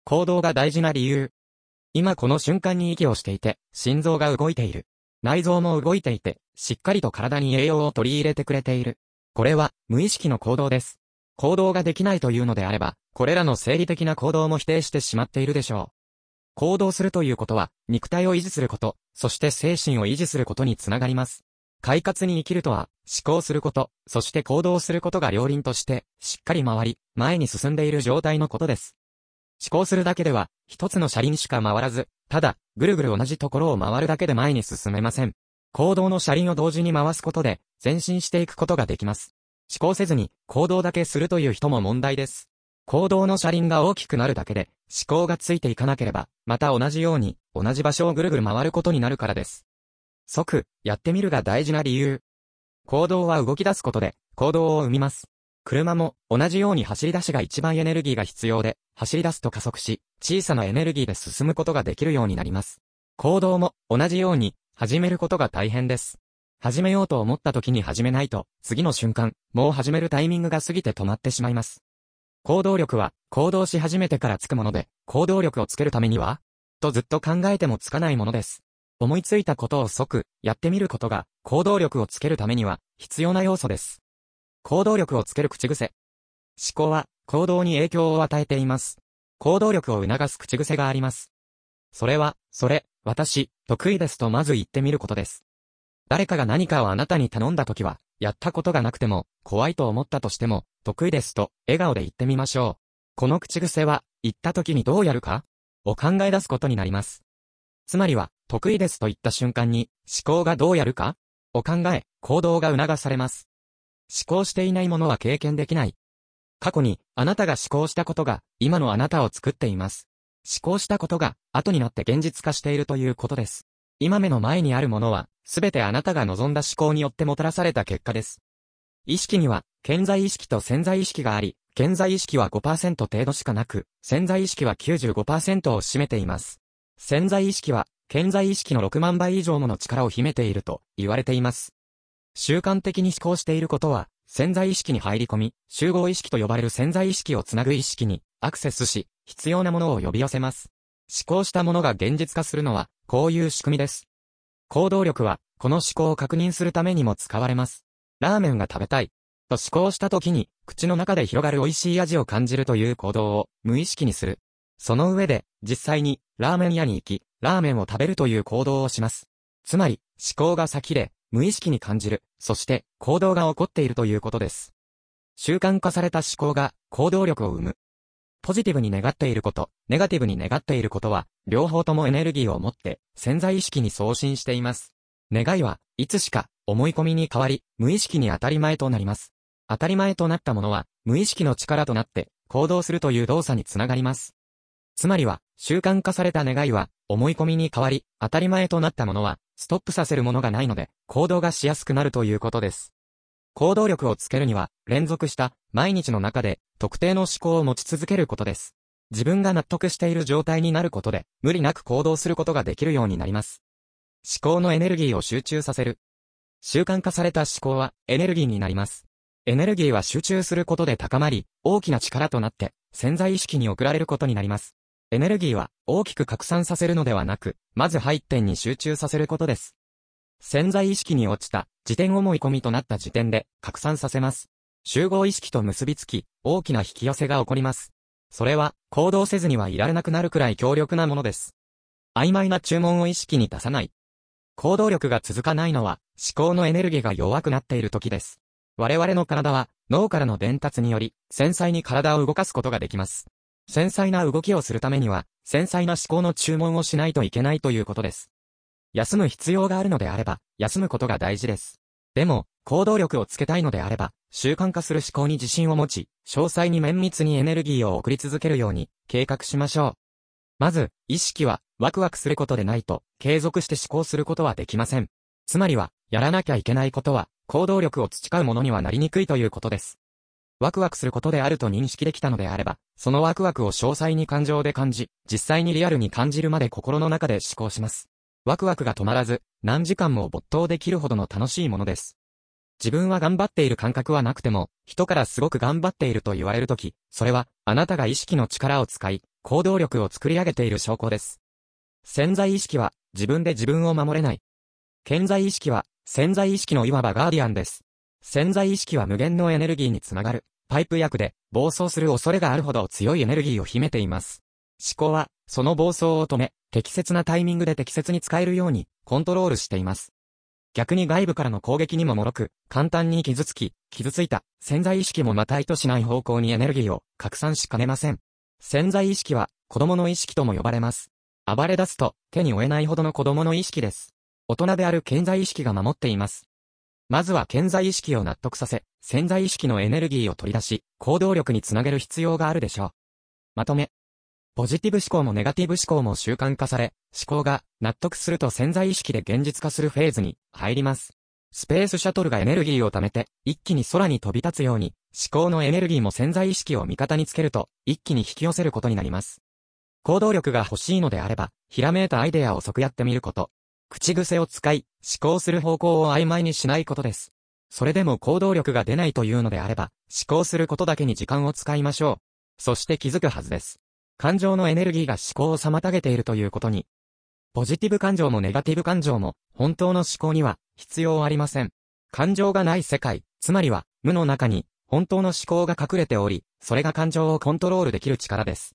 行動が大事な理由。今この瞬間に息をしていて、心臓が動いている。内臓も動いていて、しっかりと体に栄養を取り入れてくれている。これは、無意識の行動です。行動ができないというのであれば、これらの生理的な行動も否定してしまっているでしょう。行動するということは、肉体を維持すること、そして精神を維持することにつながります。快活に生きるとは、思考すること、そして行動することが両輪として、しっかり回り、前に進んでいる状態のことです。思考するだけでは、一つの車輪しか回らず、ただ、ぐるぐる同じところを回るだけで前に進めません。行動の車輪を同時に回すことで、前進していくことができます。思考せずに、行動だけするという人も問題です。行動の車輪が大きくなるだけで、思考がついていかなければ、また同じように、同じ場所をぐるぐる回ることになるからです。即、やってみるが大事な理由。行動は動き出すことで、行動を生みます。車も、同じように走り出しが一番エネルギーが必要で、走り出すと加速し、小さなエネルギーで進むことができるようになります。行動も、同じように、始めることが大変です。始めようと思った時に始めないと、次の瞬間、もう始めるタイミングが過ぎて止まってしまいます。行動力は、行動し始めてからつくもので、行動力をつけるためにはとずっと考えてもつかないものです。思いついたことを即、やってみることが、行動力をつけるためには、必要な要素です。行動力をつける口癖。思考は、行動に影響を与えています。行動力を促す口癖があります。それは、それ、私、得意ですとまず言ってみることです。誰かが何かをあなたに頼んだときは、やったことがなくても、怖いと思ったとしても、得意ですと、笑顔で言ってみましょう。この口癖は、言ったときにどうやるかを考え出すことになります。つまりは、得意ですと言った瞬間に、思考がどうやるかを考え、行動が促されます。思考していないものは経験できない。過去に、あなたが思考したことが、今のあなたを作っています。思考したことが、後になって現実化しているということです。今目の前にあるものは、すべてあなたが望んだ思考によってもたらされた結果です。意識には、顕在意識と潜在意識があり、顕在意識は 5% 程度しかなく、潜在意識は 95% を占めています。潜在意識は、顕在意識の6万倍以上もの力を秘めていると言われています。習慣的に思考していることは、潜在意識に入り込み、集合意識と呼ばれる潜在意識をつなぐ意識にアクセスし、必要なものを呼び寄せます。思考したものが現実化するのは、こういう仕組みです。行動力は、この思考を確認するためにも使われます。ラーメンが食べたい。と思考した時に、口の中で広がる美味しい味を感じるという行動を無意識にする。その上で、実際に、ラーメン屋に行き、ラーメンを食べるという行動をします。つまり、思考が先で、無意識に感じる、そして行動が起こっているということです。習慣化された思考が行動力を生む。ポジティブに願っていること、ネガティブに願っていることは、両方ともエネルギーを持って潜在意識に送信しています。願いはいつしか思い込みに変わり、無意識に当たり前となります。当たり前となったものは、無意識の力となって行動するという動作につながります。つまりは、習慣化された願いは、思い込みに変わり、当たり前となったものは、ストップさせるものがないので、行動がしやすくなるということです。行動力をつけるには、連続した毎日の中で特定の思考を持ち続けることです。自分が納得している状態になることで、無理なく行動することができるようになります。思考のエネルギーを集中させる。習慣化された思考はエネルギーになります。エネルギーは集中することで高まり、大きな力となって潜在意識に送られることになります。エネルギーは大きく拡散させるのではなく、まず一点に集中させることです。潜在意識に落ちた、時点思い込みとなった時点で拡散させます。集合意識と結びつき、大きな引き寄せが起こります。それは、行動せずにはいられなくなるくらい強力なものです。曖昧な注文を意識に出さない。行動力が続かないのは、思考のエネルギーが弱くなっている時です。我々の体は、脳からの伝達により、繊細に体を動かすことができます。繊細な動きをするためには、繊細な思考の注文をしないといけないということです。休む必要があるのであれば、休むことが大事です。でも、行動力をつけたいのであれば、習慣化する思考に自信を持ち、詳細に綿密にエネルギーを送り続けるように、計画しましょう。まず、意識は、ワクワクすることでないと、継続して思考することはできません。つまりは、やらなきゃいけないことは、行動力を培うものにはなりにくいということです。ワクワクすることであると認識できたのであれば、そのワクワクを詳細に感情で感じ、実際にリアルに感じるまで心の中で思考します。ワクワクが止まらず、何時間も没頭できるほどの楽しいものです。自分は頑張っている感覚はなくても、人からすごく頑張っていると言われるとき、それは、あなたが意識の力を使い、 行動力を作り上げている証拠です。潜在意識は自分で自分を守れない。潜在意識は潜在意識のいわばガーディアンです。潜在意識は無限のエネルギーにつながるパイプ役で暴走する恐れがあるほど強いエネルギーを秘めています。思考はその暴走を止め、適切なタイミングで適切に使えるようにコントロールしています。逆に外部からの攻撃にも脆く、簡単に傷ついた潜在意識もまた意図しない方向にエネルギーを拡散しかねません。潜在意識は子供の意識とも呼ばれます。暴れ出すと手に負えないほどの子供の意識です。大人である潜在意識が守っています。まずは潜在意識を納得させ、潜在意識のエネルギーを取り出し、行動力につなげる必要があるでしょう。まとめ。ポジティブ思考もネガティブ思考も習慣化され、思考が納得すると潜在意識で現実化するフェーズに入ります。スペースシャトルがエネルギーを貯めて、一気に空に飛び立つように、思考のエネルギーも潜在意識を味方につけると、一気に引き寄せることになります。行動力が欲しいのであれば、ひらめいたアイデアを即やってみること。口癖を使い、思考する方向を曖昧にしないことです。それでも行動力が出ないというのであれば、思考することだけに時間を使いましょう。そして気づくはずです。感情のエネルギーが思考を妨げているということに。ポジティブ感情もネガティブ感情も、本当の思考には必要ありません。感情がない世界、つまりは無の中に本当の思考が隠れており、それが感情をコントロールできる力です。